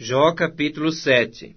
Jó capítulo 7.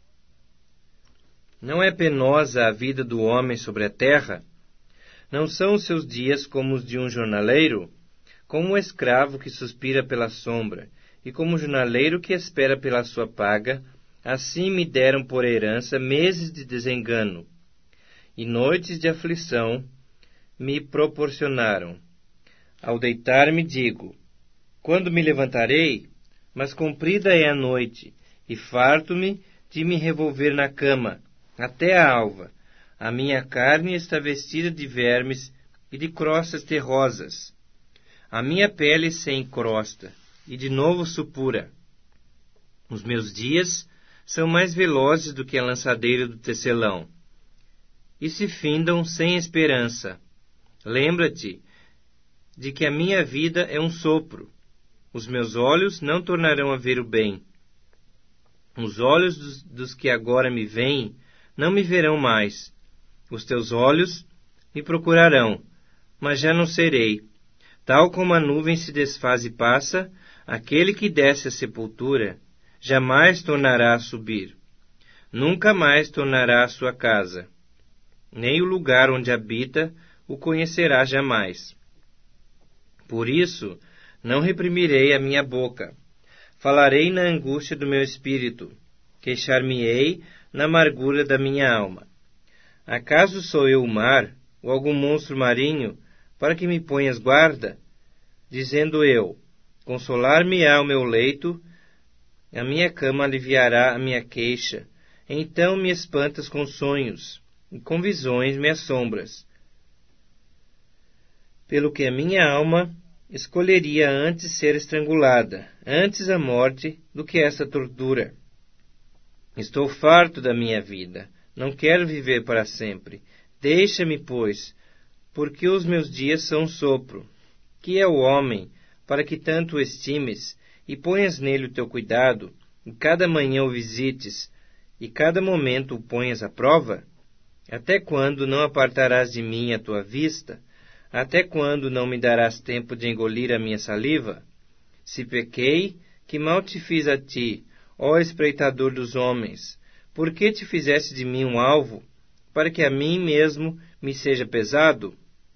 Não é penosa a vida do homem sobre a terra? Não são os seus dias como os de um jornaleiro? Como um escravo que suspira pela sombra, e como um jornaleiro que espera pela sua paga, assim me deram por herança meses de desengano, e noites de aflição me proporcionaram. Ao deitar-me digo, quando me levantarei? Mas comprida é a noite, e farto-me de me revolver na cama, até a alva. A minha carne está vestida de vermes e de crostas terrosas. A minha pele se encrosta, e de novo supura. Os meus dias são mais velozes do que a lançadeira do tecelão, e se findam sem esperança. Lembra-te de que a minha vida é um sopro. Os meus olhos não tornarão a ver o bem. Os olhos dos que agora me veem não me verão mais. Os teus olhos me procurarão, mas já não serei. Tal como a nuvem se desfaz e passa, aquele que desce à sepultura jamais tornará a subir. Nunca mais tornará à sua casa. Nem o lugar onde habita o conhecerá jamais. Por isso, não reprimirei a minha boca. Falarei na angústia do meu espírito. Queixar-me-ei na amargura da minha alma. Acaso sou eu o mar, ou algum monstro marinho, para que me ponhas guarda? Dizendo eu, consolar-me-á o meu leito, a minha cama aliviará a minha queixa. Então me espantas com sonhos, e com visões me assombras. Pelo que a minha alma escolheria antes ser estrangulada, antes a morte, do que essa tortura. Estou farto da minha vida, não quero viver para sempre. Deixa-me, pois, porque os meus dias são um sopro. Que é o homem, para que tanto o estimes, e ponhas nele o teu cuidado, e cada manhã o visites, e cada momento o ponhas à prova? Até quando não apartarás de mim a tua vista? Até quando não me darás tempo de engolir a minha saliva? Se pequei, que mal te fiz a ti, ó espreitador dos homens? Por que te fizeste de mim um alvo, para que a mim mesmo me seja pesado?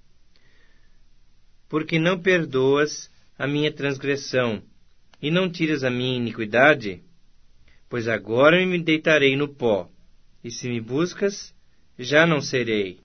Porque não perdoas a minha transgressão, e não tiras a minha iniquidade? Pois agora me deitarei no pó, e se me buscas, já não serei.